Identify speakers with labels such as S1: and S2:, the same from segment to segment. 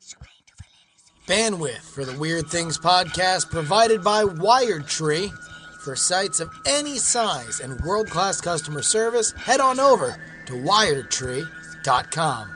S1: Bandwidth for the Weird Things podcast provided by WiredTree. For sites of any size and world-class customer service, head on over to wiredtree.com.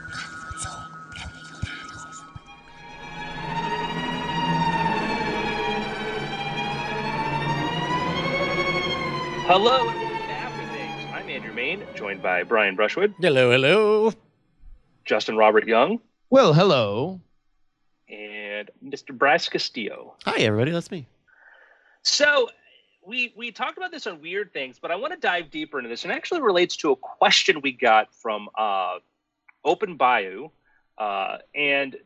S2: Hello and welcome to After Things. I'm Andrew Main, joined by Brian Brushwood.
S3: Hello, hello.
S2: Justin Robert Young.
S4: Well, hello.
S2: And Mr. Bryce Castillo.
S3: Hi, everybody. That's me.
S2: So we talked about this on Weird Things, but I want to dive deeper into this, and actually relates to a question we got from Open Bayou. And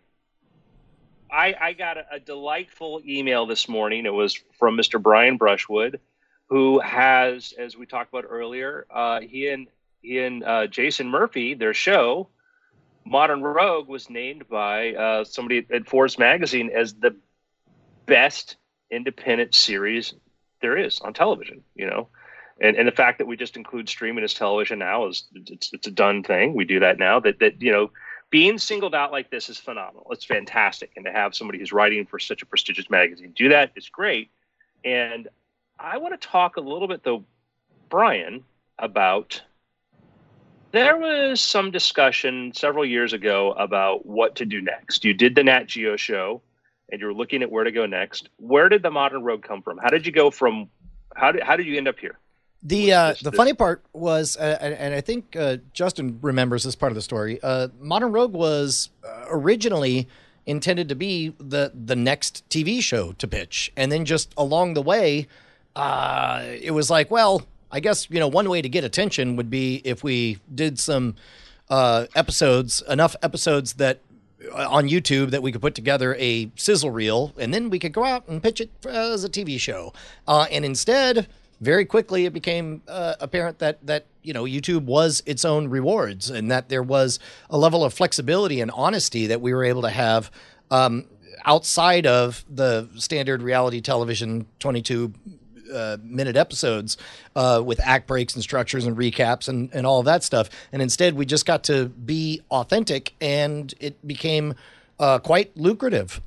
S2: I got a delightful email this morning. It was from Mr. Brian Brushwood, who has, as we talked about earlier, he and Jason Murphy, their show, Modern Rogue, was named by somebody at Forbes magazine as the best independent series there is on television. You know, and the fact that we just include streaming as television now is it's a done thing. We do that now. That you know, being singled out like this is phenomenal. It's fantastic, and to have somebody who's writing for such a prestigious magazine do that is great. And I want to talk a little bit, though, Brian, about there was some discussion several years ago about what to do next. You did the Nat Geo show, and you're looking at where to go next. Where did the Modern Rogue come from? How did you go from? How did you end up here?
S3: The funny part was, and I think Justin remembers this part of the story. Modern Rogue was originally intended to be the next TV show to pitch, and then just along the way, it was like, well, I guess, you know, one way to get attention would be if we did some episodes, enough episodes that on YouTube that we could put together a sizzle reel, and then we could go out and pitch it as a TV show. And instead, very quickly, it became apparent that you know, YouTube was its own rewards, and that there was a level of flexibility and honesty that we were able to have outside of the standard reality television 22 minute episodes with act breaks and structures and recaps and all of that stuff. And instead, we just got to be authentic, and it became quite lucrative.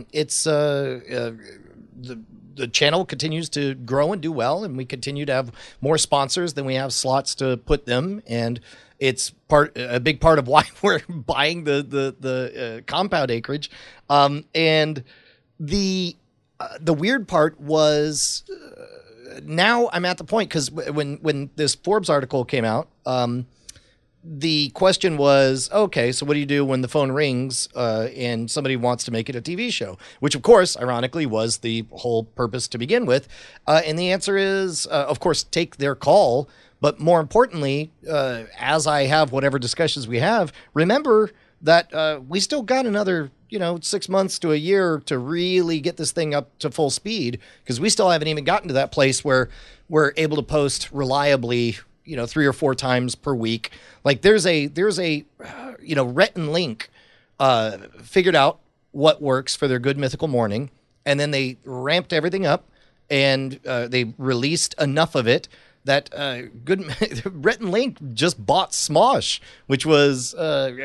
S3: The channel continues to grow and do well, and we continue to have more sponsors than we have slots to put them. And it's a big part of why we're buying the compound acreage. And the weird part was now I'm at the point, because when this Forbes article came out, the question was, okay, so what do you do when the phone rings and somebody wants to make it a TV show? Which, of course, ironically, was the whole purpose to begin with. And the answer is, of course, take their call. But more importantly, as I have whatever discussions we have, remember that we still got another 6 months to a year to really get this thing up to full speed, because we still haven't even gotten to that place where we're able to post reliably, 3 or 4 times per week. Like there's a Rhett and Link figured out what works for their Good Mythical Morning, and then they ramped everything up, and they released enough of it that Rhett and Link just bought Smosh, which was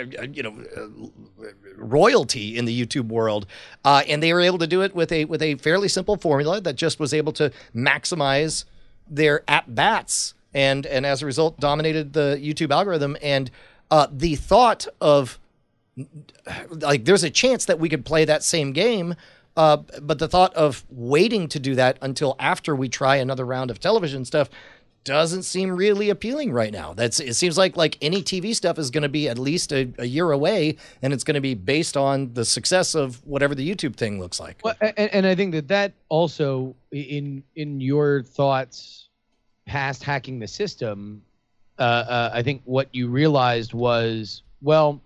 S3: royalty in the YouTube world, and they were able to do it with a fairly simple formula that just was able to maximize their at bats, and as a result dominated the YouTube algorithm. And the thought of like there's a chance that we could play that same game. But the thought of waiting to do that until after we try another round of television stuff doesn't seem really appealing right now. It seems like any TV stuff is going to be at least a year away, and it's going to be based on the success of whatever the YouTube thing looks like.
S4: Well, and I think that also in your thoughts past hacking the system, I think what you realized was, well,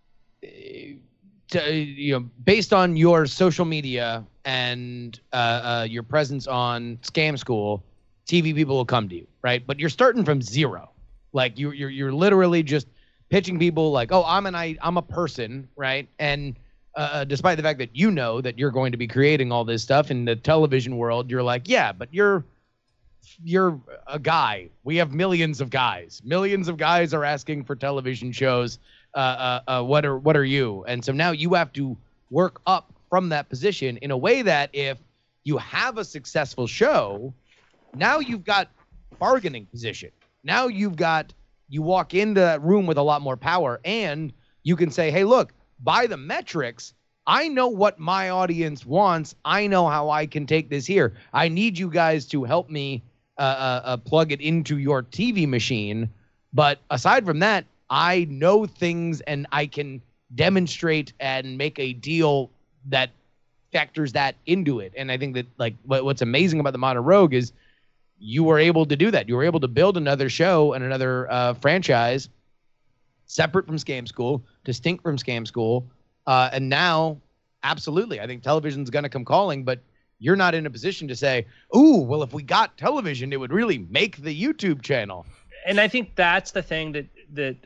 S4: based on your social media and your presence on Scam School, TV people will come to you, right? But you're starting from zero. Like you're literally just pitching people like, oh, I'm a person, right? And despite the fact that you know that you're going to be creating all this stuff in the television world, you're like, yeah, but you're a guy. We have millions of guys. Millions of guys are asking for television shows. What are you? And so now you have to work up from that position in a way that if you have a successful show, now you've got bargaining position. Now you walk into that room with a lot more power, and you can say, hey, look, by the metrics, I know what my audience wants. I know how I can take this here. I need you guys to help me plug it into your TV machine. But aside from that, I know things and I can demonstrate and make a deal that factors that into it. And I think that like what's amazing about the Modern Rogue is you were able to do that. You were able to build another show and another franchise separate from Scam School, distinct from Scam School. And now, absolutely, I think television's going to come calling, but you're not in a position to say, ooh, well, if we got television, it would really make the YouTube channel.
S2: And I think that's the thing that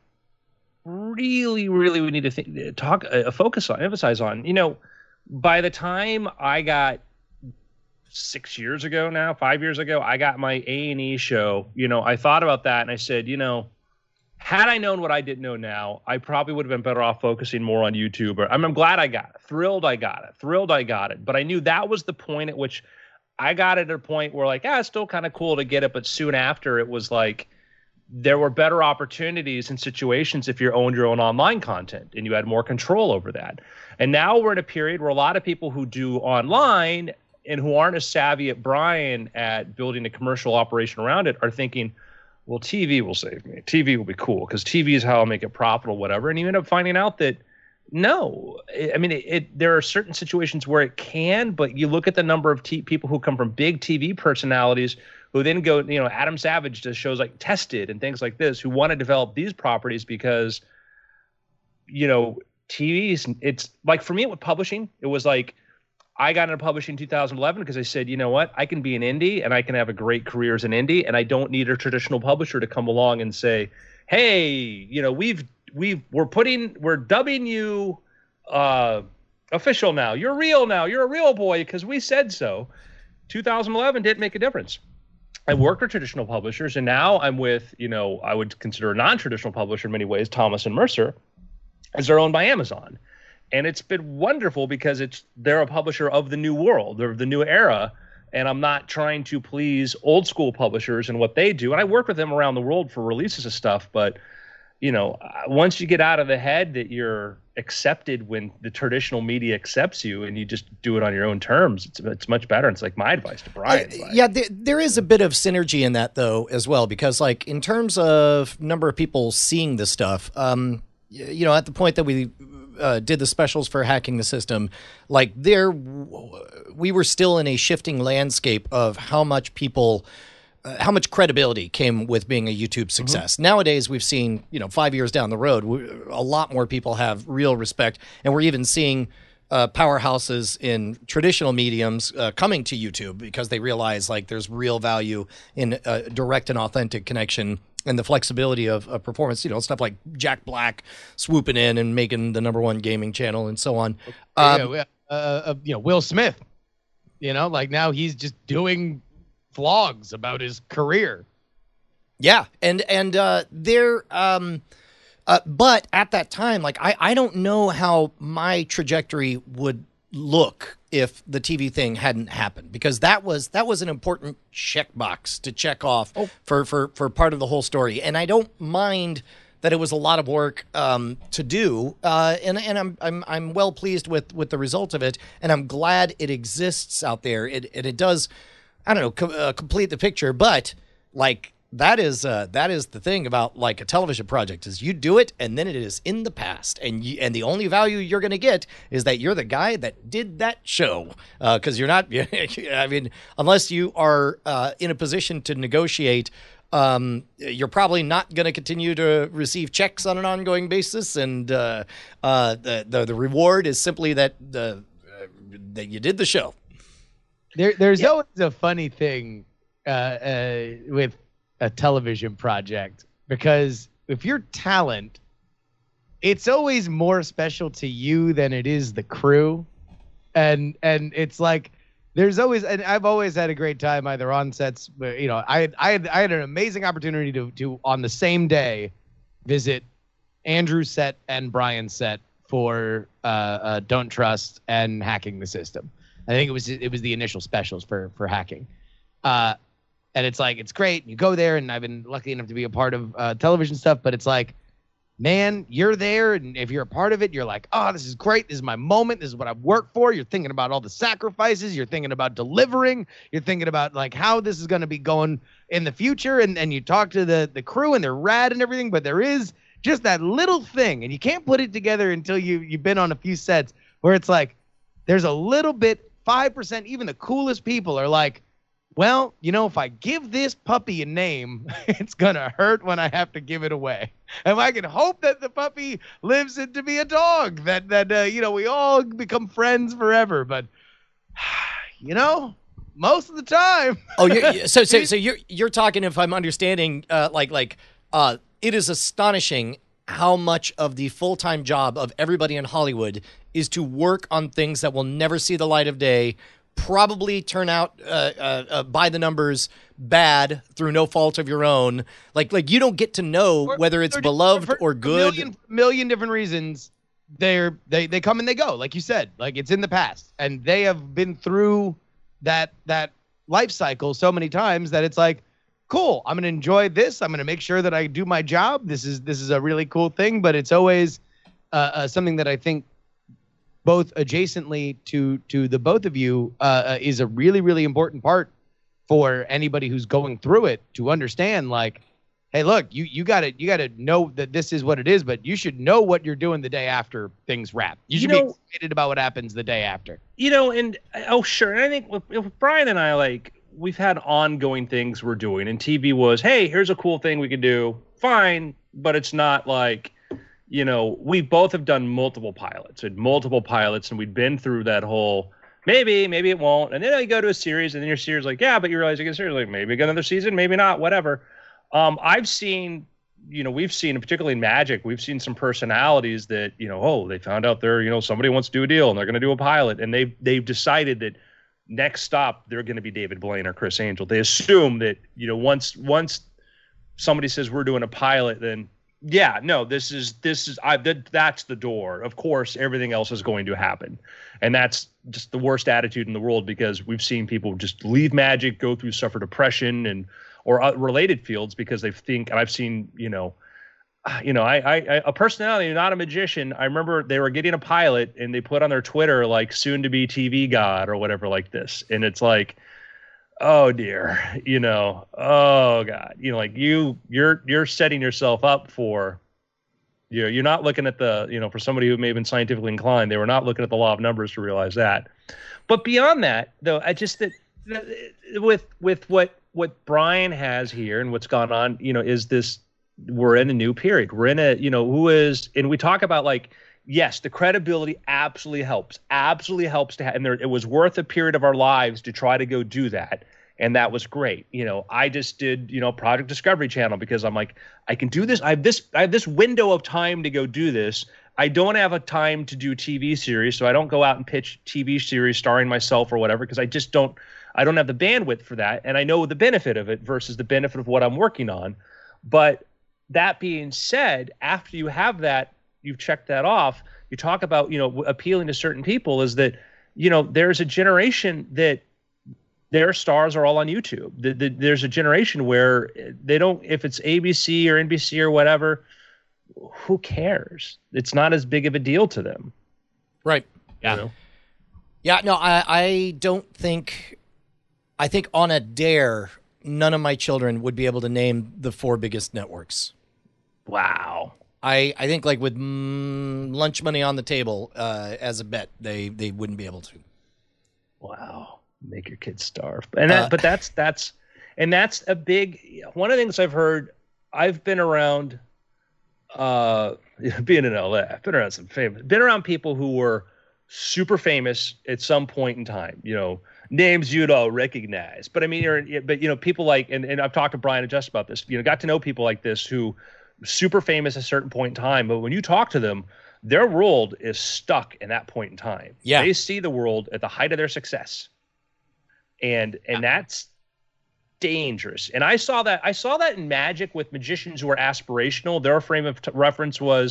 S2: really, really we need to focus on, emphasize on. You know, by the time I got 5 years ago, I got my A&E show. You know, I thought about that and I said, you know, had I known what I didn't know now, I probably would have been better off focusing more on YouTube. I'm glad I got it. Thrilled I got it. But I knew that was the point at which I got at a point where like, it's still kind of cool to get it. But soon after, it was like there were better opportunities and situations if you owned your own online content and you had more control over that. And now we're in a period where a lot of people who do online and who aren't as savvy at Brian at building a commercial operation around it are thinking, well, TV will save me. TV will be cool because TV is how I'll make it profitable, whatever. And you end up finding out that no, I mean, there are certain situations where it can, but you look at the number of people who come from big TV personalities who then go, you know, Adam Savage does shows like Tested and things like this, who want to develop these properties because, you know, TV's, it's like for me with publishing, it was like, I got into publishing in 2011 because I said, you know what, I can be an indie and I can have a great career as an indie, and I don't need a traditional publisher to come along and say, hey, you know, we're dubbing you official now. You're real now. You're a real boy because we said so. 2011 didn't make a difference. I worked with traditional publishers, and now I'm with, you know, I would consider a non-traditional publisher in many ways, Thomas and Mercer, as they're owned by Amazon. And it's been wonderful because they're a publisher of the new world, they're the new era, and I'm not trying to please old school publishers and what they do. And I work with them around the world for releases of stuff, but you know, once you get out of the head that you're accepted when the traditional media accepts you and you just do it on your own terms, it's much better. It's like my advice to Brian.
S3: Yeah, there is a bit of synergy in that though as well, because like in terms of number of people seeing this stuff, you know, at the point that we did the specials for Hacking the System, like we were still in a shifting landscape of how much credibility came with being a YouTube success. Mm-hmm. Nowadays, we've seen, you know, 5 years down the road, a lot more people have real respect, and we're even seeing powerhouses in traditional mediums coming to YouTube because they realize like there's real value in direct and authentic connection and the flexibility of performance, you know, stuff like Jack Black swooping in and making the #1 gaming channel and so on.
S4: You know, Will Smith, you know, like now he's just doing vlogs about his career.
S3: Yeah. And but at that time, like, I don't know how my trajectory would look if the TV thing hadn't happened, because that was an important checkbox to check off for part of the whole story. And I don't mind that it was a lot of work to do, and I'm well pleased with the result of it, and I'm glad it exists out there. It does, I don't know, complete the picture, but like that is the thing about like a television project is you do it and then it is in the past, and the only value you're going to get is that you're the guy that did that show, because you're not. I mean, unless you are in a position to negotiate. You're probably not going to continue to receive checks on an ongoing basis, and the reward is simply that you did the show.
S4: There's always a funny thing with a television project, because if you're talent, it's always more special to you than it is the crew, and it's like. There's always, and I've always had a great time either on sets, but you know, I had an amazing opportunity to on the same day visit Andrew's set and Brian's set for Don't Trust and Hacking the System. I think it was the initial specials for hacking. And it's like, it's great. You go there, and I've been lucky enough to be a part of television stuff, but it's like, man, you're there, and if you're a part of it, you're like, oh, this is great. This is my moment. This is what I've worked for. You're thinking about all the sacrifices. You're thinking about delivering. You're thinking about like how this is going to be going in the future. And you talk to the crew, and they're rad and everything, but there is just that little thing, and you can't put it together until you've been on a few sets, where it's like there's a little bit, 5%, even the coolest people are like, well, if I give this puppy a name, it's going to hurt when I have to give it away. And I can hope that the puppy lives into be a dog, that we all become friends forever. But, most of the time.
S3: So you're talking, if I'm understanding, it is astonishing how much of the full-time job of everybody in Hollywood is to work on things that will never see the light of day, probably turn out by the numbers bad through no fault of your own. Like you don't get to know whether it's beloved or good.
S4: A million different reasons. They come and they go, like you said. Like, it's in the past, and they have been through that life cycle so many times that it's like, cool, I'm gonna enjoy this. I'm gonna make sure that I do my job. This is a really cool thing, but it's always something that I think, both adjacently to the both of you, is a really, really important part for anybody who's going through it to understand. Like, hey, look, you gotta know that this is what it is, but you should know what you're doing the day after things wrap. You should be excited about what happens the day after.
S2: And sure. And I think with Brian and I, like, we've had ongoing things we're doing, and TV was, hey, here's a cool thing we could do. Fine, but it's not like, we both have done multiple pilots, and we'd been through that whole, maybe it won't. And then you go to a series, and then your series like, yeah, but you realize you get a series, like, maybe get another season, maybe not, whatever. I've seen, we've seen, particularly in Magic, we've seen some personalities that, they found out they're, somebody wants to do a deal and they're going to do a pilot, and they've decided that next stop, they're going to be David Blaine or Chris Angel. They assume that, once somebody says we're doing a pilot, then yeah, no, that's the door. Of course, everything else is going to happen. And that's just the worst attitude in the world, because we've seen people just leave Magic, suffer depression or related fields because they think, and I've seen, a personality, not a magician. I remember they were getting a pilot and they put on their Twitter, like, soon to be TV god or whatever like this. And it's like, oh dear, oh God, like you're setting yourself up for, you're not looking at the, for somebody who may have been scientifically inclined, they were not looking at the law of numbers to realize that. But beyond that, though, I just, that with what Brian has here and what's gone on, is this, we're in a new period. We're in a, and we talk about, like, yes, the credibility absolutely helps to have, and it was worth a period of our lives to try to go do that. And that was great. I just did, Project Discovery Channel because I'm like, I can do this. I have this window of time to go do this. I don't have a time to do TV series, so I don't go out and pitch TV series starring myself or whatever, because I don't have the bandwidth for that. And I know the benefit of it versus the benefit of what I'm working on. But that being said, after you have that, you've checked that off, you talk about, appealing to certain people, is that, there's a generation that their stars are all on YouTube. There's a generation where they don't, if it's ABC or NBC or whatever, who cares? It's not as big of a deal to them.
S3: Right. Yeah. Yeah. No, I don't think, I think on a dare, none of my children would be able to name the 4 biggest networks.
S2: Wow.
S3: I think, like, with lunch money on the table as a bet, they wouldn't be able to.
S2: Wow. Make your kids starve. And but that's a big, one of the things I've heard. I've been around, being in LA, I've been around people who were super famous at some point in time, names you'd all recognize. But I mean, people like, and I've talked to Brian and Jess about this, got to know people like this who super famous at a certain point in time. But when you talk to them, their world is stuck in that point in time.
S3: Yeah.
S2: They see the world at the height of their success. And that's dangerous. And I saw that in Magic with magicians who were aspirational. Their frame of reference was,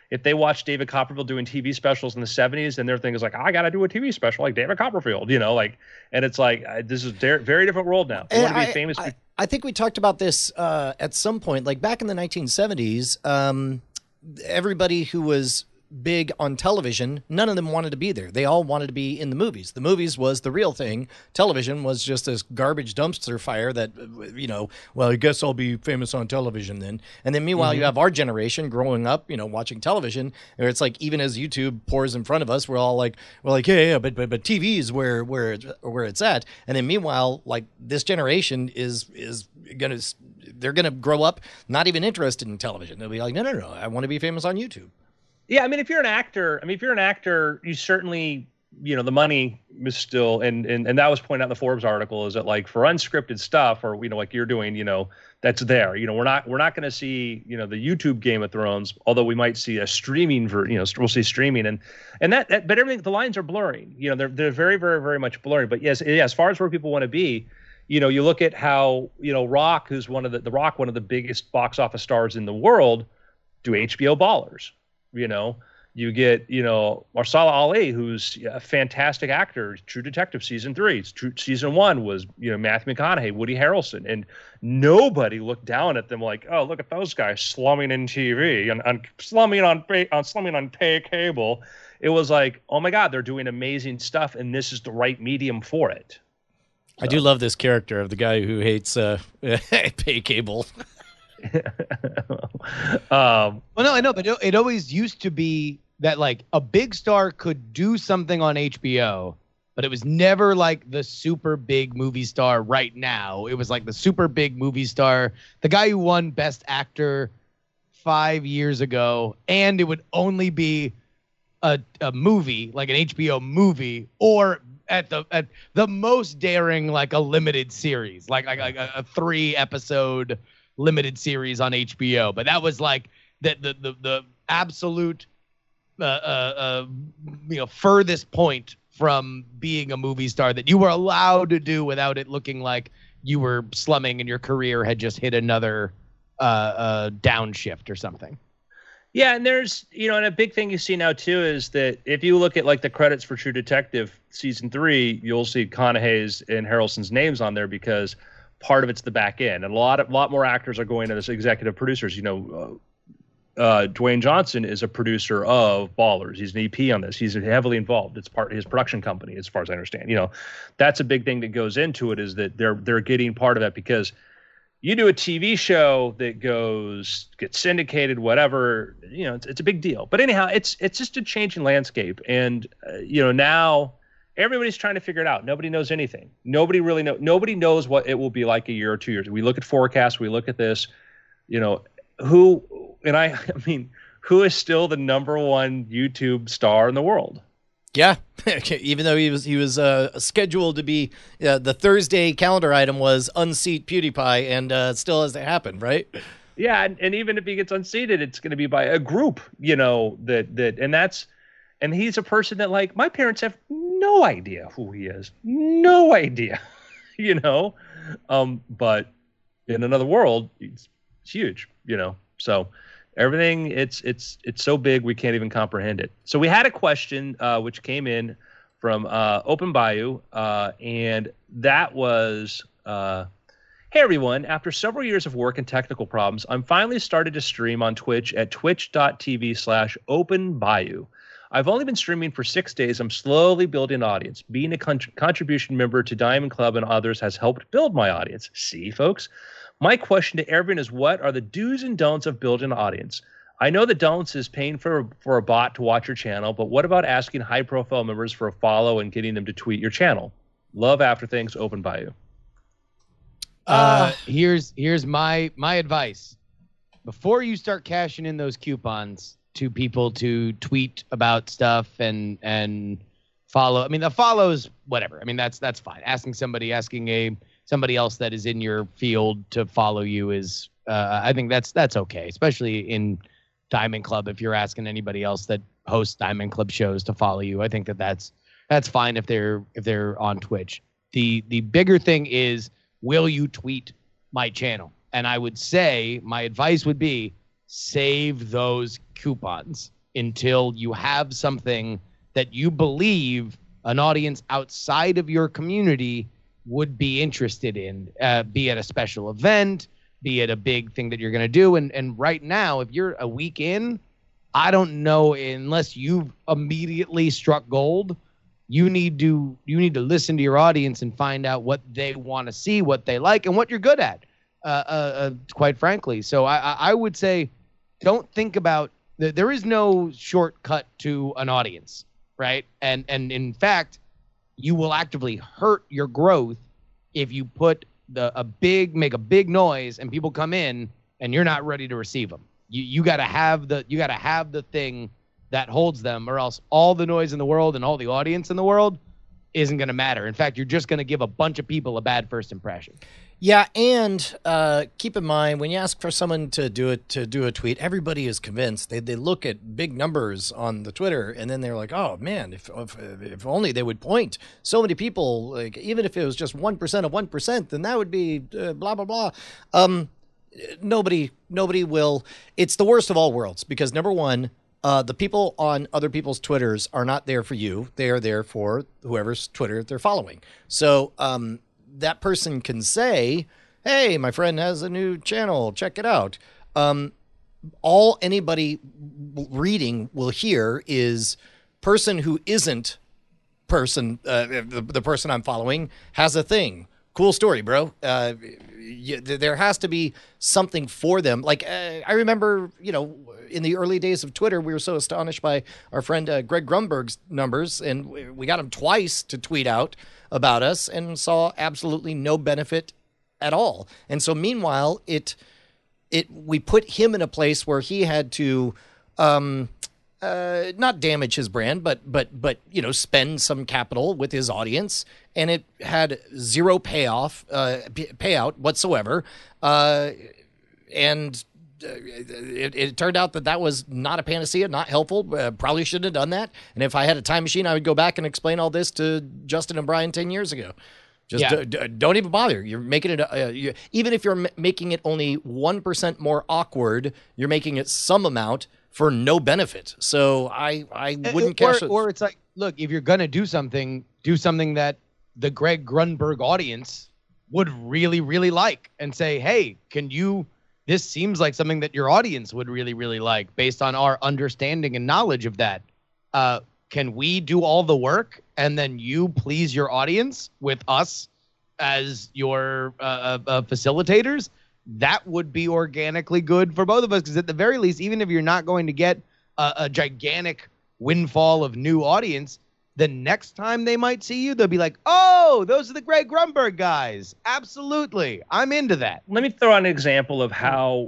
S5: if they watch David Copperfield doing TV specials in the 70s, and their thing is like, I got to do a TV special like David Copperfield, like, and it's like, this is a very different world now. They want to be famous.
S3: I think we talked about this at some point, like back in the 1970s, everybody who was big on television, none of them wanted to be there. They all wanted to be in the movies. The movies was the real thing. Television was just this garbage dumpster fire that, well, I guess I'll be famous on television then. And then meanwhile, you have our generation growing up, watching television, where it's like, even as YouTube pours in front of us, we're like, yeah, but TV is where it's at. And then meanwhile, like, this generation is they're gonna grow up not even interested in television. They'll be like, no, I want to be famous on YouTube.
S5: Yeah, I mean, if you're an actor, you certainly, the money is still, and that was pointed out in the Forbes article, is that, like, for unscripted stuff, or like you're doing, that's there. We're not going to see, the YouTube Game of Thrones, although we might see a streaming we'll see streaming, and that, but everything, the lines are blurring. They're very, very, very much blurring. But yes, as far as where people want to be, you look at how, Rock, who's one of the biggest box office stars in the world, do HBO Ballers. You get, Marsala Ali, who's a fantastic actor, True Detective season 3. Season 1 was, Matthew McConaughey, Woody Harrelson, and nobody looked down at them like, oh, look at those guys slumming in TV and slumming on pay cable. It was like, oh my God, they're doing amazing stuff, and this is the right medium for it.
S3: So. I do love this character of the guy who hates pay cable.
S4: Well, no, I know, but it always used to be that, like, a big star could do something on HBO, but it was never like the super big movie star right now. It was like the super big movie star, the guy who won Best Actor 5 years ago, and it would only be a movie, like an HBO movie, or at the most daring, like a limited series, like a 3-episode limited series on HBO. But that was like the absolute furthest point from being a movie star that you were allowed to do without it looking like you were slumming and your career had just hit another downshift or something.
S5: Yeah, and there's, and a big thing you see now too is that if you look at, like, the credits for True Detective season 3, you'll see Conaughey's and Harrelson's names on there because part of it's the back end, and a lot more actors are going as executive producers. Dwayne Johnson is a producer of Ballers. He's an EP on this. He's heavily involved. It's part of his production company, as far as I understand. That's a big thing that goes into it, is that they're getting part of that, because you do a TV show that gets syndicated, whatever, it's a big deal. But anyhow, it's just a changing landscape, and now everybody's trying to figure it out. Nobody knows anything. Nobody knows what it will be like a year or 2 years. We look at forecasts. We look at this. Who is still the number one YouTube star in the world?
S3: Yeah, even though he was scheduled to be, the Thursday calendar item was unseat PewDiePie, and it still hasn't happened, right?
S5: Yeah, and even if he gets unseated, it's going to be by a group, and he's a person that, like, my parents have no idea who he is, no idea, but in another world, it's huge, so. Everything, it's so big we can't even comprehend it. So we had a question which came in from Open Bayou, and that was, hey everyone, after several years of work and technical problems, I'm finally started to stream on Twitch at twitch.tv/OpenBayou. I've only been streaming for 6 days. I'm slowly building an audience. Being a contribution member to Diamond Club and others has helped build my audience. See, folks? My question to everyone is, what are the do's and don'ts of building an audience? I know the don'ts is paying for a bot to watch your channel, but what about asking high-profile members for a follow and getting them to tweet your channel? Love After Things, Open Bayou.
S4: Here's my advice. Before you start cashing in those coupons to people to tweet about stuff and follow, I mean, the follows, whatever. I mean, that's fine. Asking somebody else that is in your field to follow you is, I think that's okay, especially in Diamond Club. If you're asking anybody else that hosts Diamond Club shows to follow you, I think that's fine if they're on Twitch. The bigger thing is, will you tweet my channel? And I would say my advice would be, save those coupons. until you have something that you believe an audience outside of your community would be interested in, be it a special event, be it a big thing that you're going to do. And right now, if you're a week in, I don't know, unless you've immediately struck gold, you need to listen to your audience and find out what they want to see, what they like, and what you're good at, quite frankly. So I would say don't think about there is no shortcut to an audience, right? And in fact, you will actively hurt your growth if you put make a big noise and people come in and you're not ready to receive them. You got to have the thing that holds them, or else all the noise in the world and all the audience in the world isn't going to matter. In fact, you're just going to give a bunch of people a bad first impression.
S3: Yeah, and keep in mind, when you ask for someone to do a tweet, everybody is convinced. They look at big numbers on the Twitter, and then they're like, "Oh man, if only they would point so many people. Like even if it was just 1% of 1%, then that would be blah blah blah." Nobody will. It's the worst of all worlds because number one, the people on other people's Twitters are not there for you. They are there for whoever's Twitter they're following. So that person can say, "Hey, my friend has a new channel. Check it out." All anybody reading will hear is person who isn't the person I'm following has a thing. Cool story, bro. There has to be something for them. Like I remember, in the early days of Twitter, we were so astonished by our friend Greg Grunberg's numbers, and we got him twice to tweet out about us and saw absolutely no benefit at all. And so meanwhile, we put him in a place where he had to not damage his brand, but spend some capital with his audience, and it had zero payout whatsoever. And it turned out that was not a panacea, not helpful. Probably shouldn't have done that. And if I had a time machine, I would go back and explain all this to Justin and Brian 10 years ago. Don't even bother. You're making it, even if you're making it only 1% more awkward, you're making it some amount for no benefit. So I wouldn't cash it.
S4: Or it's like, look, if you're going to do something that the Greg Grunberg audience would really, really like and say, hey, this seems like something that your audience would really, really like based on our understanding and knowledge of that. Can we do all the work and then you please your audience with us as your facilitators? That would be organically good for both of us, because at the very least, even if you're not going to get a gigantic windfall of new audience, the next time they might see you, they'll be like, oh, those are the Greg Grunberg guys. Absolutely. I'm into that.
S5: Let me throw out an example of how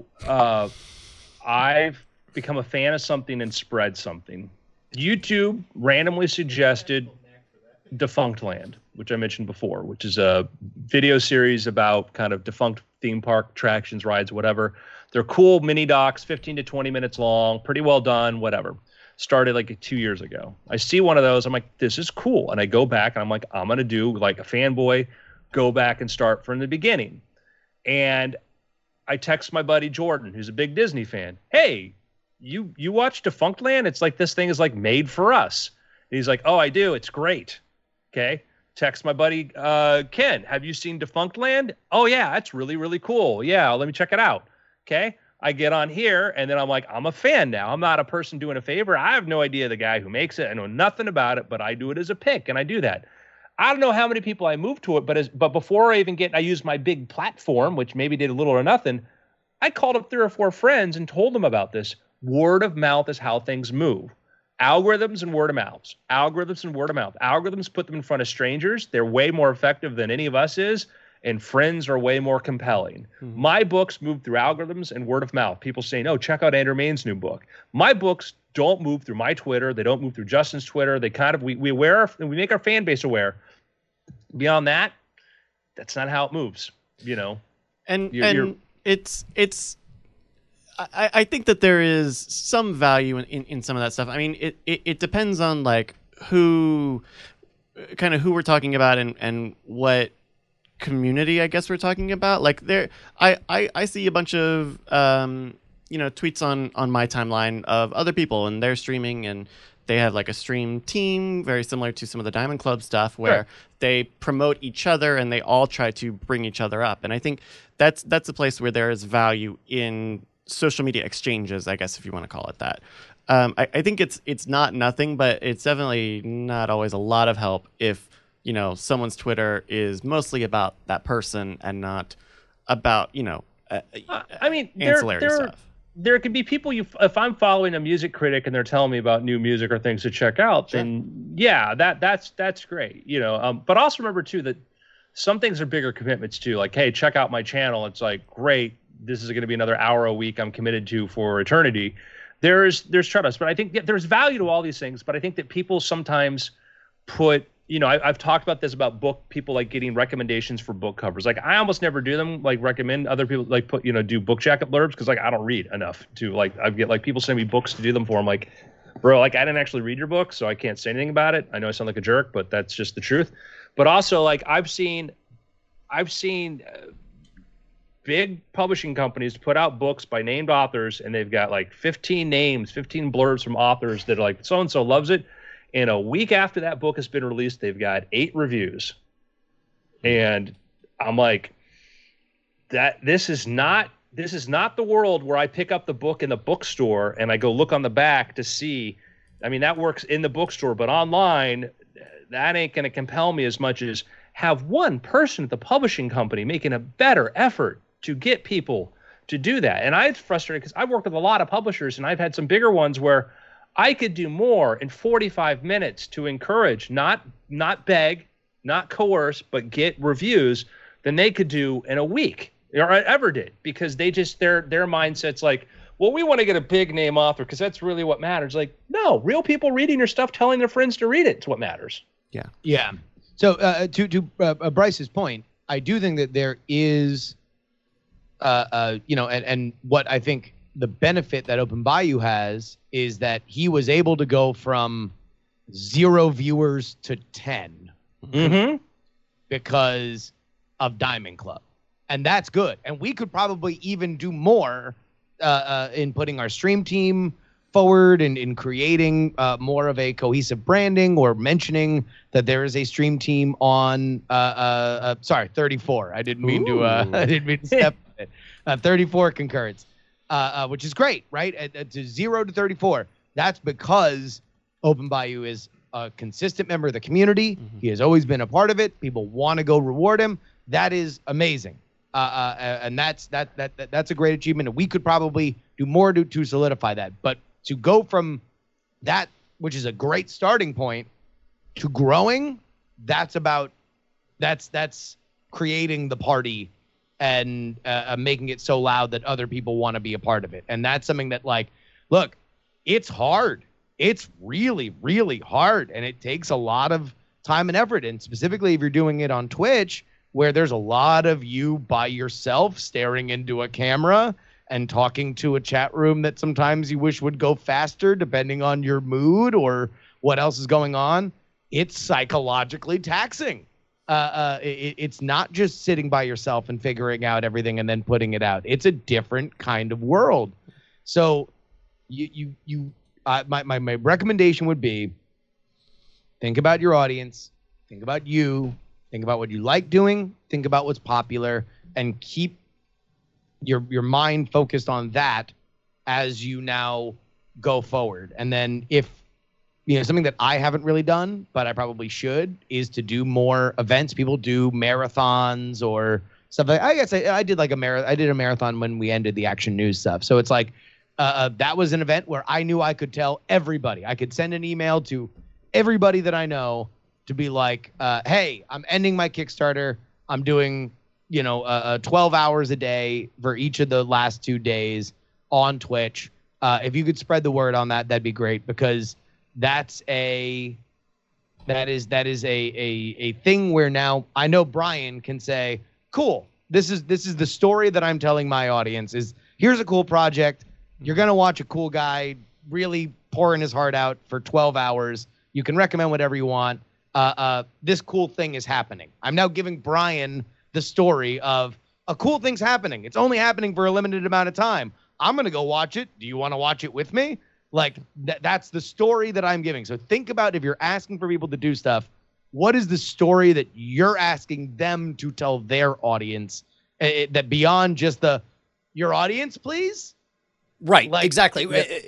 S5: I've become a fan of something and spread something. YouTube randomly suggested Defunctland, which I mentioned before, which is a video series about kind of defunct theme park attractions, rides, whatever. They're cool mini docs, 15 to 20 minutes long, pretty well done, whatever. Started like 2 years ago. I see one of those. I'm like, this is cool. And I go back and I'm like, I'm going to do like a fanboy, go back and start from the beginning. And I text my buddy Jordan, who's a big Disney fan. Hey, you watch Defunctland? It's like this thing is like made for us. And he's like, oh, I do. It's great. Okay. Text my buddy Ken. Have you seen Defunctland? Oh, yeah. That's really, really cool. Yeah. Let me check it out. Okay. I get on here and then I'm like, I'm a fan now. I'm not a person doing a favor. I have no idea the guy who makes it. I know nothing about it, but I do it as a pick and I do that. I don't know how many people I moved to it, but before I used my big platform, which maybe did a little or nothing, I called up 3 or 4 friends and told them about this. Word of mouth is how things move. Algorithms and word of mouths. Algorithms and word of mouth. Algorithms put them in front of strangers. They're way more effective than any of us is. And friends are way more compelling. Mm-hmm. My books move through algorithms and word of mouth. People saying, oh, check out Andrew Main's new book. My books don't move through my Twitter. They don't move through Justin's Twitter. They kind of, we make our fan base aware. Beyond that, that's not how it moves,
S6: And I think that there is some value in some of that stuff. I mean, it depends on like who we're talking about and what community I guess we're talking about. Like I see a bunch of tweets on my timeline of other people and they're streaming, and they have like a stream team very similar to some of the Diamond Club stuff where they promote each other and they all try to bring each other up. And I think that's a place where there is value in social media exchanges, I guess, if you want to call it that. I think it's not nothing, but it's definitely not always a lot of help if, someone's Twitter is mostly about that person and not about, ancillary stuff.
S5: There can be people if I'm following a music critic and they're telling me about new music or things to check out, then that's great, but also remember too that some things are bigger commitments too. Like, hey, check out my channel. It's like, great, this is going to be another hour a week I'm committed to for eternity. There's trade-offs, but I think there's value to all these things. But I think that people sometimes put, I've talked about this about people like getting recommendations for book covers. Like, I almost never do them, like recommend other people, like put, do book jacket blurbs, because like I don't read enough to like, I get like people send me books to do them for. I'm like, bro, like I didn't actually read your book, so I can't say anything about it. I know I sound like a jerk, but that's just the truth. But also, like I've seen big publishing companies put out books by named authors, and they've got like 15 names, 15 blurbs from authors that are like, so-and-so loves it. And a week after that book has been released, they've got 8 reviews. And I'm like, this is not the world where I pick up the book in the bookstore and I go look on the back to see. I mean, that works in the bookstore, but online, that ain't going to compel me as much as have one person at the publishing company making a better effort to get people to do that. And I'm frustrated because I've worked with a lot of publishers, and I've had some bigger ones where I could do more in 45 minutes to encourage, not beg, not coerce, but get reviews than they could do in a week or ever did, because they just their mindset's like, well, we want to get a big name author because that's really what matters. Like, no, real people reading your stuff, telling their friends to read it, is what matters.
S4: Yeah. So to Bryce's point, I do think that there is, and what I think the benefit that Open Bayou has is that he was able to go from 0 viewers to 10 because of Diamond Club. And that's good. And we could probably even do more in putting our stream team forward and in creating more of a cohesive branding, or mentioning that there is a stream team on 34. I didn't mean to step on it. 34 concurrence, which is great, right? To 0 to 34. That's because Open Bayou is a consistent member of the community. He has always been a part of it. People want to go reward him. That is amazing. And that's a great achievement. And we could probably do more to solidify that. But to go from that, which is a great starting point, to growing, that's creating the party and making it so loud that other people want to be a part of it. And that's something that, like, look, it's hard. It's really, really hard. And it takes a lot of time and effort. And specifically if you're doing it on Twitch, where there's a lot of you by yourself staring into a camera and talking to a chat room that sometimes you wish would go faster depending on your mood or what else is going on, it's psychologically taxing. It's not just sitting by yourself and figuring out everything and then putting it out. It's a different kind of world. So my recommendation would be, think about your audience, think about you, think about what you like doing, think about what's popular, and keep your mind focused on that as you now go forward. And then if, something that I haven't really done, but I probably should, is to do more events. People do marathons or stuff like, I guess I did like I did a marathon when we ended the Action News stuff. So it's like, that was an event where I knew I could tell everybody. I could send an email to everybody that I know to be like, hey, I'm ending my Kickstarter. I'm doing, 12 hours a day for each of the last 2 days on Twitch. If you could spread the word on that, that'd be great, because that is a thing where now I know Brian can say, cool, this is the story that I'm telling my audience is, here's a cool project. You're going to watch a cool guy really pouring his heart out for 12 hours. You can recommend whatever you want. This cool thing is happening. I'm now giving Brian the story of a cool thing's happening. It's only happening for a limited amount of time. I'm going to go watch it. Do you want to watch it with me? Like, that's the story that I'm giving. So think about, if you're asking for people to do stuff, what is the story that you're asking them to tell their audience, that beyond just your audience, please?
S3: Right,
S4: Like,
S3: exactly.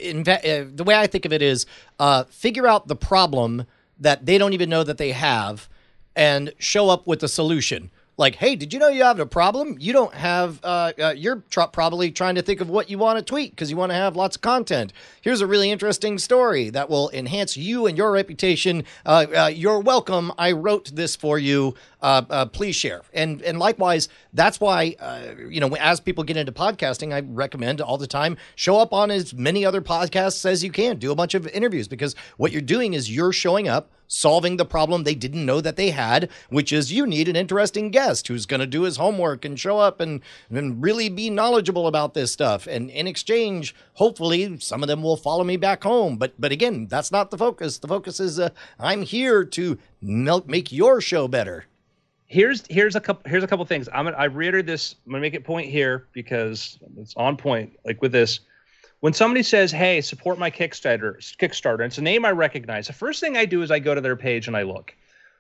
S3: The way I think of it is figure out the problem that they don't even know that they have and show up with a solution. Like, hey, did you know you have a problem? You don't have, you're probably trying to think of what you want to tweet because you want to have lots of content. Here's a really interesting story that will enhance you and your reputation. You're welcome. I wrote this for you. Please share. And likewise, that's why, as people get into podcasting, I recommend all the time, show up on as many other podcasts as you can. Do a bunch of interviews, because what you're doing is you're showing up, solving the problem they didn't know that they had, which is you need an interesting guest who's going to do his homework and show up and really be knowledgeable about this stuff. And in exchange, hopefully some of them will follow me back home. But again, that's not the focus. The focus is I'm here to make your show better.
S5: Here's a couple things. I reiterate this. I'm gonna make it point here because it's on point. Like with this, when somebody says, "Hey, support my Kickstarter," and it's a name I recognize, the first thing I do is I go to their page and I look.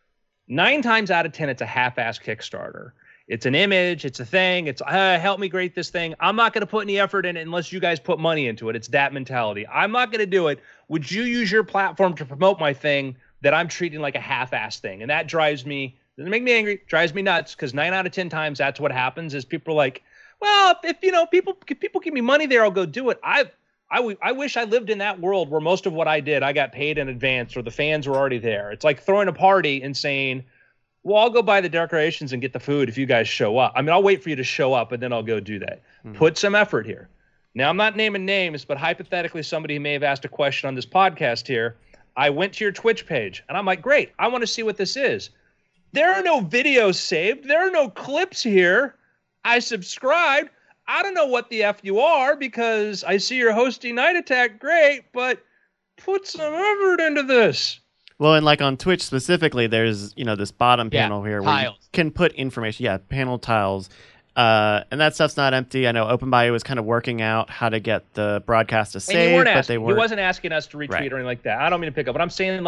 S5: 9 times out of 10, it's a half-assed Kickstarter. It's an image. It's a thing. It's help me create this thing. I'm not going to put any effort in it unless you guys put money into it. It's that mentality. I'm not going to do it. Would you use your platform to promote my thing that I'm treating like a half-assed thing? And that drives me. Doesn't make me angry. Drives me nuts, because 9 out of 10 times that's what happens. Is people are like, well, if people give me money there, I'll go do it. I wish I lived in that world where most of what I did, I got paid in advance, or the fans were already there. It's like throwing a party and saying, well, I'll go buy the decorations and get the food if you guys show up. I mean, I'll wait for you to show up and then I'll go do that. Put some effort here. Now, I'm not naming names, but hypothetically, somebody may have asked a question on this podcast here. I went to your Twitch page and I'm like, great, I want to see what this is. There are no videos saved. There are no clips here. I subscribed. I don't know what the F you are, because I see you're hosting Night Attack. Great, but put some effort into this.
S6: Well, and like on Twitch specifically, there's, this bottom panel here where
S4: tiles.
S6: you can put information. Yeah, panel tiles. And that stuff's not empty. I know OpenBio was kind of working out how to get the broadcast to save, but they weren't.
S5: He wasn't asking us to retweet or anything like that. I don't mean to pick up, but I'm saying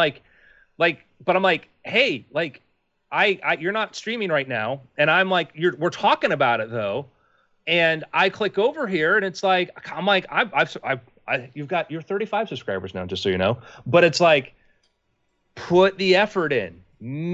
S5: but I'm like, hey, like, I you're not streaming right now, and I'm like, we're talking about it though, and I click over here, and it's like, I'm like, you're 35 subscribers now, just so you know, but it's like, put the effort in,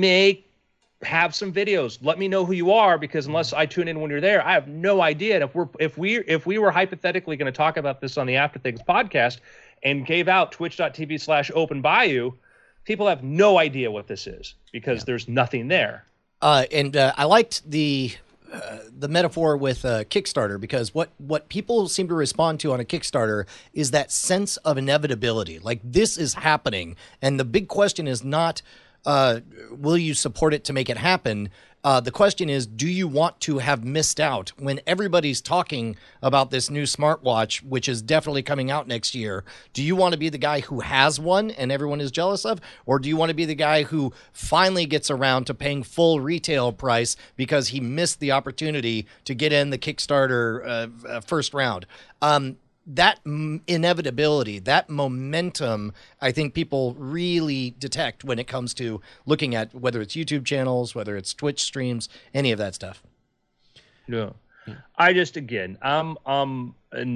S5: have some videos, let me know who you are, because unless I tune in when you're there, I have no idea. And if we were hypothetically going to talk about this on the After Things podcast and gave out twitch.tv/OpenBayou, people have no idea what this is, because there's nothing there.
S3: I liked the metaphor with Kickstarter, because what people seem to respond to on a Kickstarter is that sense of inevitability. Like, this is happening. And the big question is not, will you support it to make it happen? The question is, do you want to have missed out when everybody's talking about this new smartwatch, which is definitely coming out next year? Do you want to be the guy who has one and everyone is jealous of? Or do you want to be the guy who finally gets around to paying full retail price because he missed the opportunity to get in the Kickstarter first round? That inevitability, that momentum, I think people really detect when it comes to looking at whether it's YouTube channels, whether it's Twitch streams, any of that stuff.
S5: Yeah. I just, again, I'm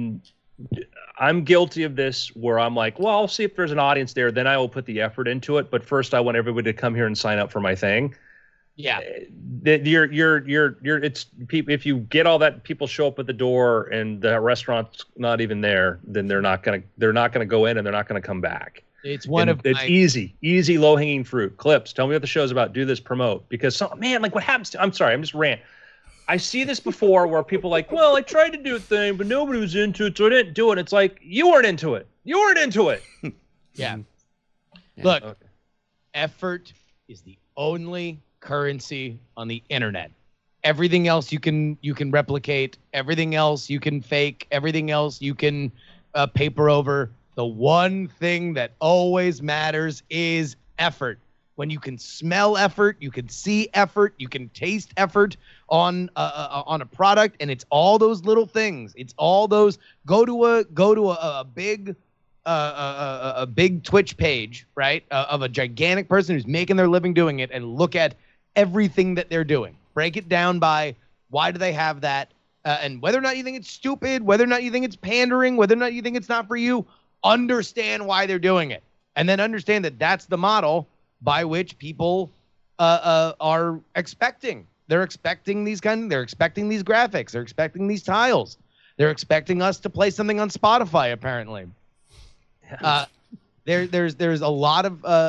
S5: guilty of this, where I'm like, well, I'll see if there's an audience there, then I will put the effort into it. But first I want everybody to come here and sign up for my thing.
S4: Yeah.
S5: It's people. If you get all that, people show up at the door and the restaurant's not even there, then they're not gonna go in, and they're not gonna come back.
S4: It's
S5: easy low hanging fruit. Clips. Tell me what the show's about. Do this, promote. Because like what happens I'm sorry, I'm just ranting. I see this before where people are like, well, I tried to do a thing, but nobody was into it, so I didn't do it. It's like, you weren't into it.
S4: Yeah. Look, effort is the only currency on the internet. Everything else you can replicate, everything else you can fake, everything else you can paper over. The one thing that always matters is effort. when you can smell effort, you can see effort, you can taste effort on a product, and it's all those little things. It's all those go to a big a big Twitch page, right, of a gigantic person who's making their living doing it, and look at everything that they're doing. Break it down by why do they have that, and whether or not you think it's stupid, whether or not you think it's pandering, whether or not you think it's not for you, understand why they're doing it, and then understand that that's the model by which people are expecting. They're expecting they're expecting these graphics. They're expecting these tiles. They're expecting us to play something on Spotify, apparently. There's a lot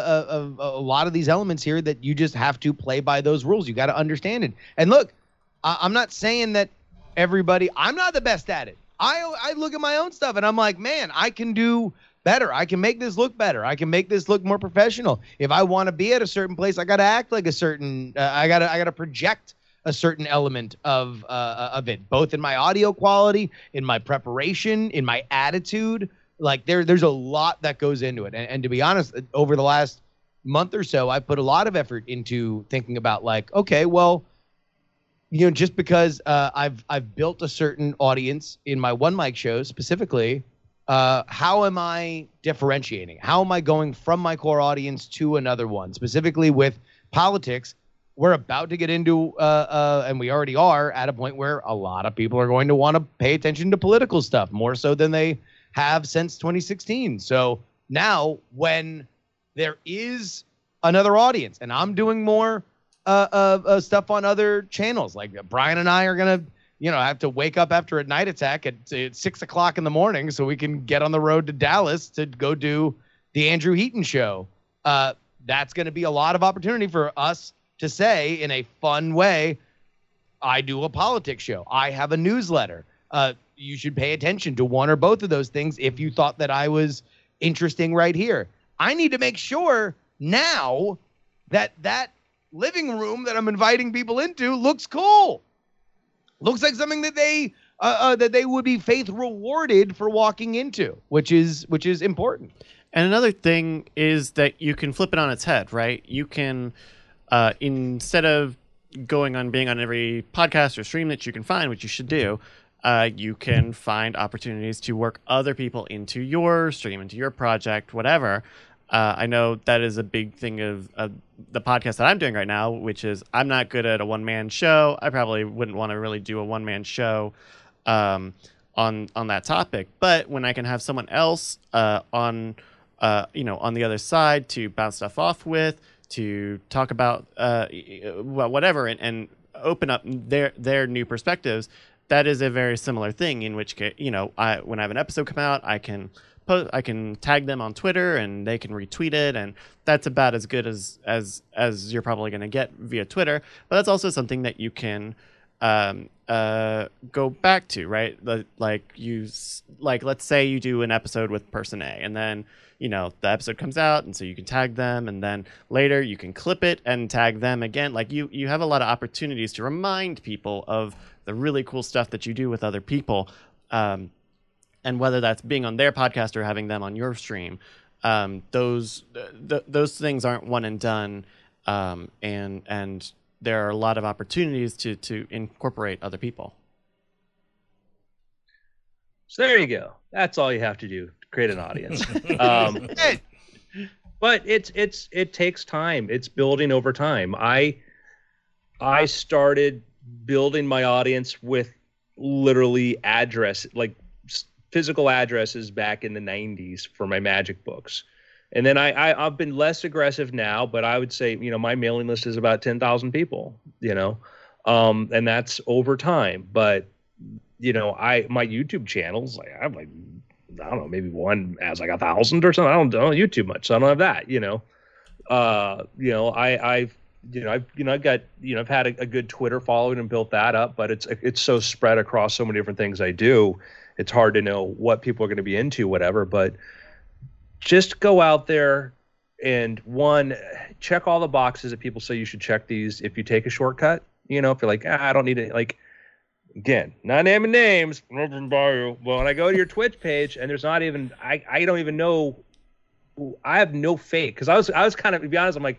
S4: of these elements here that you just have to play by those rules. You got to understand it. And look, I'm not saying that I'm not the best at it. I look at my own stuff and I'm like, man, I can do better. I can make this look better. I can make this look more professional. If I want to be at a certain place, I got to act like a certain. I got to project a certain element of it, both in my audio quality, in my preparation, in my attitude. Like there's a lot that goes into it. And to be honest, over the last month or so, I put a lot of effort into thinking about like, okay, well, you know, just because I've built a certain audience in my One Mic show specifically, how am I differentiating? How am I going from my core audience to another one? Specifically with politics, we're about to get into, and we already are at a point where a lot of people are going to want to pay attention to political stuff more so than they have since 2016. So now when there is another audience and I'm doing more stuff on other channels, like Brian and I are going to, you know, have to wake up after a night attack at 6 o'clock in the morning so we can get on the road to Dallas to go do the Andrew Heaton show. That's going to be a lot of opportunity for us to say in a fun way, I do a politics show. I have a newsletter. You should pay attention to one or both of those things if you thought that I was interesting right here. I need to make sure now that that living room that I'm inviting people into looks cool. Looks like something that they would be faith rewarded for walking into, which is important.
S6: And another thing is that you can flip it on its head, right? You can instead of being on every podcast or stream that you can find, which you should do, you can find opportunities to work other people into your stream, into your project, whatever. I know that is a big thing of the podcast that I'm doing right now, which is I'm not good at a one-man show. I probably wouldn't want to really do a one-man show on that topic. But when I can have someone else on the other side to bounce stuff off with, to talk about whatever, and open up their new perspectives, that is a very similar thing. In which case, when I have an episode come out, I can tag them on Twitter and they can retweet it, and that's about as good as you're probably going to get via Twitter. But that's also something that you can go back to, right? Let's say you do an episode with person A, and then the episode comes out, and so you can tag them, and then later you can clip it and tag them again. Like you have a lot of opportunities to remind people of the really cool stuff that you do with other people. And whether that's being on their podcast or having them on your stream, those things aren't one and done, and there are a lot of opportunities to incorporate other people.
S5: So there you go. That's all you have to do to create an audience. But it takes time. It's building over time. I started building my audience with literally physical addresses back in the 90s for my Magic books. And then I've been less aggressive now, but I would say, my mailing list is about 10,000 people, and that's over time. But, my YouTube channels, I have I don't know, maybe one has 1,000 or something. I don't YouTube much, so I don't have that, I've had a good Twitter following and built that up, but it's so spread across so many different things I do. It's hard to know what people are going to be into, whatever, but just go out there and check all the boxes that people say you should check these. If you take a shortcut, if you're like, I don't need it. Again, not naming names, but when I go to your Twitch page and there's not even, I don't even know, I have no faith. Cause I was kind of, to be honest, I'm like,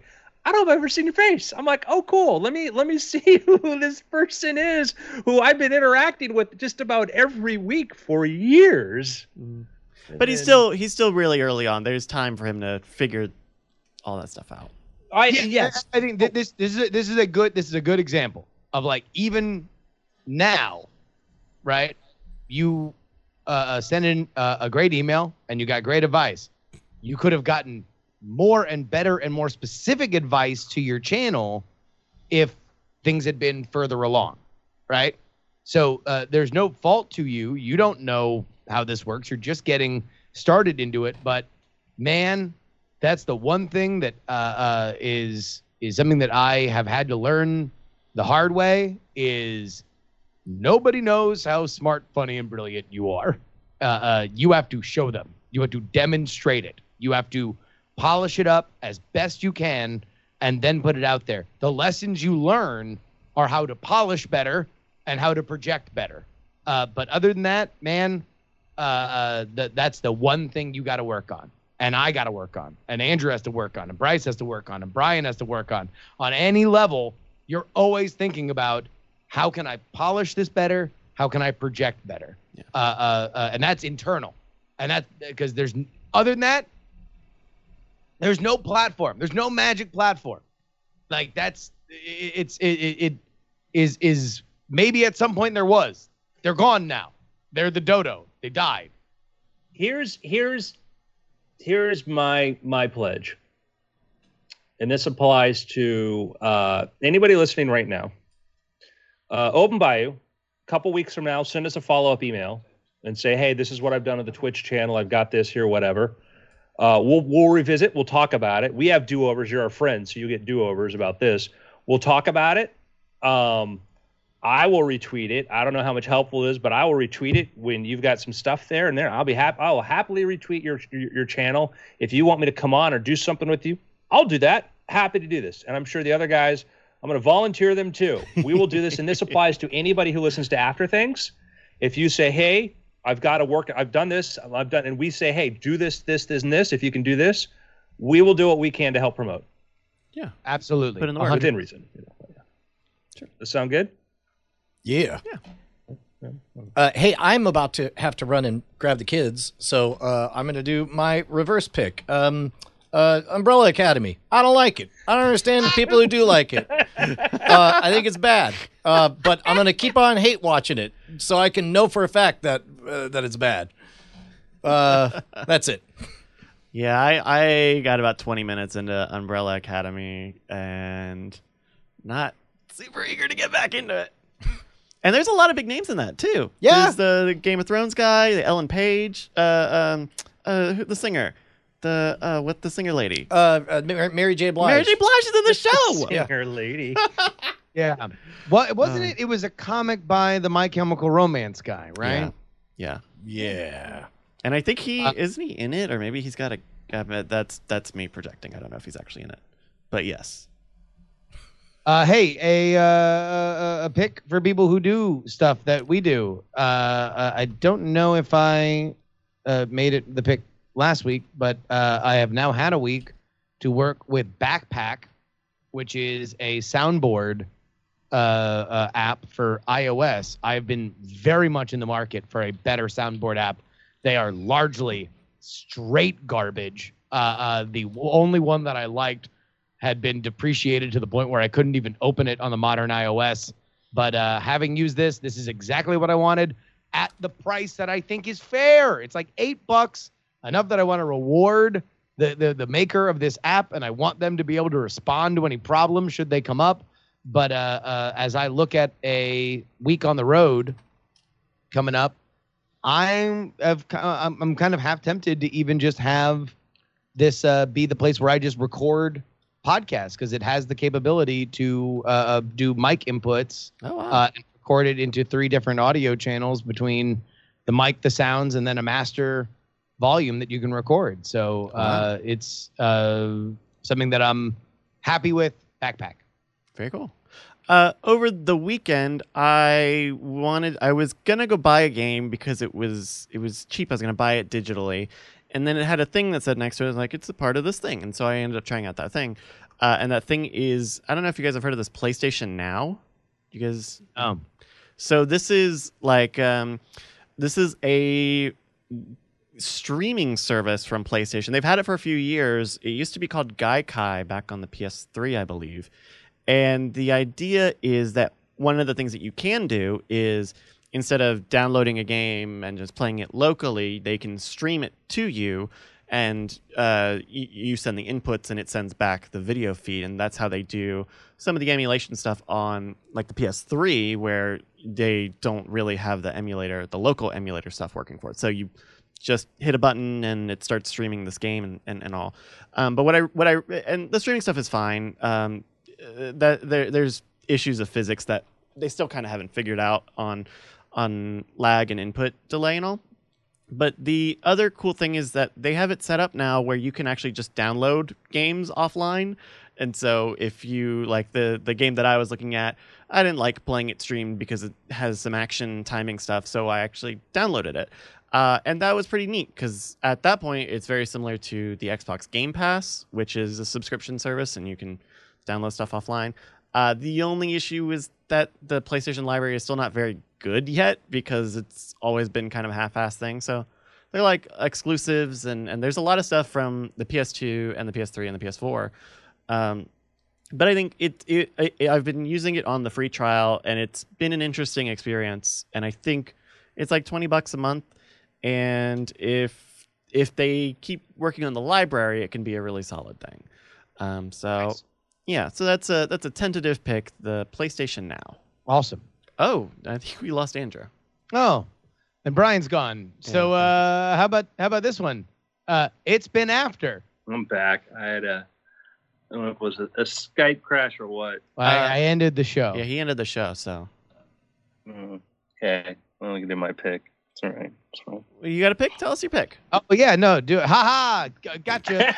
S5: I don't know if I've ever seen your face. I'm like, oh, cool. Let me see who this person is who I've been interacting with just about every week for years.
S6: But he's still really early on. There's time for him to figure all that stuff out.
S4: Yes, I think this is a good example of like even now, right? You send in a great email and you got great advice. You could have gotten more and better and more specific advice to your channel if things had been further along, right? So there's no fault to you. You don't know how this works. You're just getting started into it. But man, that's the one thing that is something that I have had to learn the hard way is nobody knows how smart, funny, and brilliant you are. You have to show them. You have to demonstrate it. You have to polish it up as best you can and then put it out there. The lessons you learn are how to polish better and how to project better. But other than that, man, that's the one thing you got to work on. And I got to work on. And Andrew has to work on. And Bryce has to work on. And Brian has to work on. On any level, you're always thinking about how can I polish this better? How can I project better? Yeah. And that's internal. And that's because other than that, there's no platform. There's no magic platform. Like it is maybe at some point there was. They're gone now. They're the dodo. They died.
S5: Here's my pledge. And this applies to anybody listening right now. Open Bayou, a couple weeks from now, send us a follow-up email and say, hey, this is what I've done on the Twitch channel. I've got this here, whatever. We'll revisit. We'll talk about it. We have do-overs. You're our friends, so you get do-overs about this. We'll talk about it. I will retweet it. I don't know how much helpful it is, but I will retweet it when you've got some stuff there. And there, I will happily retweet your channel. If you want me to come on or do something with you, I'll do that. Happy to do this. And I'm sure the other guys, I'm going to volunteer them too. We will do this. And this applies to anybody who listens to After Things. If you say, hey, I've got to work, I've done this, and we say, hey, do this, and this. If you can do this, we will do what we can to help promote.
S4: Yeah, absolutely.
S6: Put in the work.
S5: Within reason. Sure. Does that sound good?
S3: Yeah. Hey, I'm about to have to run and grab the kids, so I'm going to do my reverse pick. Umbrella Academy. I don't like it. I don't understand the people who do like it. I think it's bad. But I'm going to keep on hate watching it so I can know for a fact that it's bad. That's it.
S6: Yeah, I got about 20 minutes into Umbrella Academy and not super eager to get back into it. And there's a lot of big names in that too.
S3: Yeah,
S6: there's the Game of Thrones guy, the Ellen Page, the singer, the singer lady,
S3: Mary J. Blige.
S6: Mary J. Blige is in the show.
S5: Singer lady.
S4: Yeah. Well, wasn't it? It was a comic by the My Chemical Romance guy, right?
S6: Yeah. And I think isn't he in it, or maybe he's got that's me projecting. I don't know if he's actually in it, but yes.
S4: Hey, a pick for people who do stuff that we do. I don't know if I made it the pick last week, but I have now had a week to work with Backpack, which is a soundboard app for iOS. I've been very much in the market for a better soundboard app. They are largely straight garbage. The only one that I liked had been depreciated to the point where I couldn't even open it on the modern iOS. But having used this is exactly what I wanted at the price that I think is fair. It's like $8, enough that I want to reward the maker of this app, and I want them to be able to respond to any problems should they come up. But as I look at a week on the road coming up, I'm kind of half tempted to even just have this be the place where I just record podcasts, because it has the capability to do mic inputs and record it into 3 different audio channels between the mic, the sounds, and then a master volume that you can record. So it's something that I'm happy with. Backpack.
S6: Very cool. Over the weekend, I was gonna go buy a game because it was cheap. I was gonna buy it digitally, and then it had a thing that said next to it, like, it's a part of this thing, and so I ended up trying out that thing. And that thing is, I don't know if you guys have heard of this PlayStation Now. You guys? So this is like, this is a streaming service from PlayStation. They've had it for a few years. It used to be called Gaikai back on the PS3, I believe. And the idea is that one of the things that you can do is instead of downloading a game and just playing it locally, they can stream it to you, and you send the inputs and it sends back the video feed. And that's how they do some of the emulation stuff on like the PS3, where they don't really have the local emulator stuff working for it. So you just hit a button and it starts streaming this game and all. But and the streaming stuff is fine. There's issues of physics that they still kind of haven't figured out on lag and input delay and all. But the other cool thing is that they have it set up now where you can actually just download games offline. And so if you like the game that I was looking at, I didn't like playing it streamed because it has some action timing stuff. So I actually downloaded it. And that was pretty neat because at that point, it's very similar to the Xbox Game Pass, which is a subscription service, and you can download stuff offline. The only issue is that the PlayStation library is still not very good yet because it's always been kind of a half-assed thing. So they're like exclusives, and there's a lot of stuff from the PS2 and the PS3 and the PS4. But I think I've been using it on the free trial, and it's been an interesting experience. And I think it's like $20 a month. And if they keep working on the library, it can be a really solid thing. Nice. Yeah, so that's a tentative pick, the PlayStation Now.
S4: Awesome.
S6: Oh, I think we lost Andrew.
S4: Oh, and Brian's gone. So how about this one? It's been after.
S5: I'm back. I had I don't know if it was a Skype crash or what.
S4: I ended the show.
S6: Yeah, he ended the show. So.
S5: Okay, I'm gonna do my pick. It's all right. It's fine.
S6: Well, you got a pick? Tell us your pick.
S4: Oh yeah, no, do it. Ha ha, gotcha.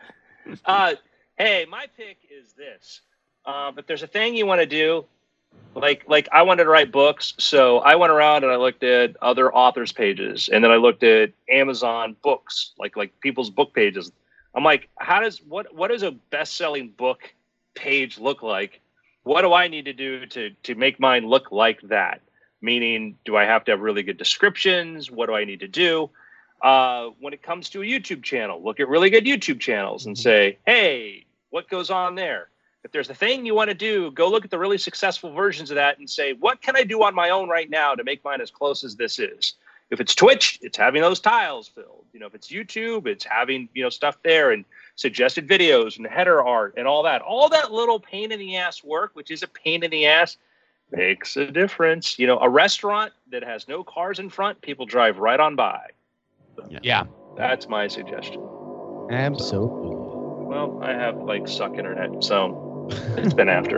S2: Hey, my pick is this. If there's a thing you want to do, like I wanted to write books, so I went around and I looked at other authors' pages, and then I looked at Amazon books, like people's book pages. I'm like, what does a best-selling book page look like? What do I need to do to make mine look like that? Meaning, do I have to have really good descriptions? What do I need to do? When it comes to a YouTube channel, look at really good YouTube channels and say, hey, what goes on there? If there's a thing you want to do, go look at the really successful versions of that and say, what can I do on my own right now to make mine as close as this is? If it's Twitch, it's having those tiles filled. If it's YouTube, it's having, stuff there and suggested videos and header art and all that. All that little pain in the ass work, which is a pain in the ass, makes a difference. A restaurant that has no cars in front, people drive right on by. So
S4: yeah.
S2: That's my suggestion.
S4: Absolutely.
S2: Well, I have suck internet, so it's been after.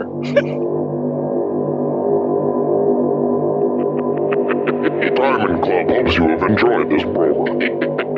S7: Diamond Club hopes you have enjoyed this program.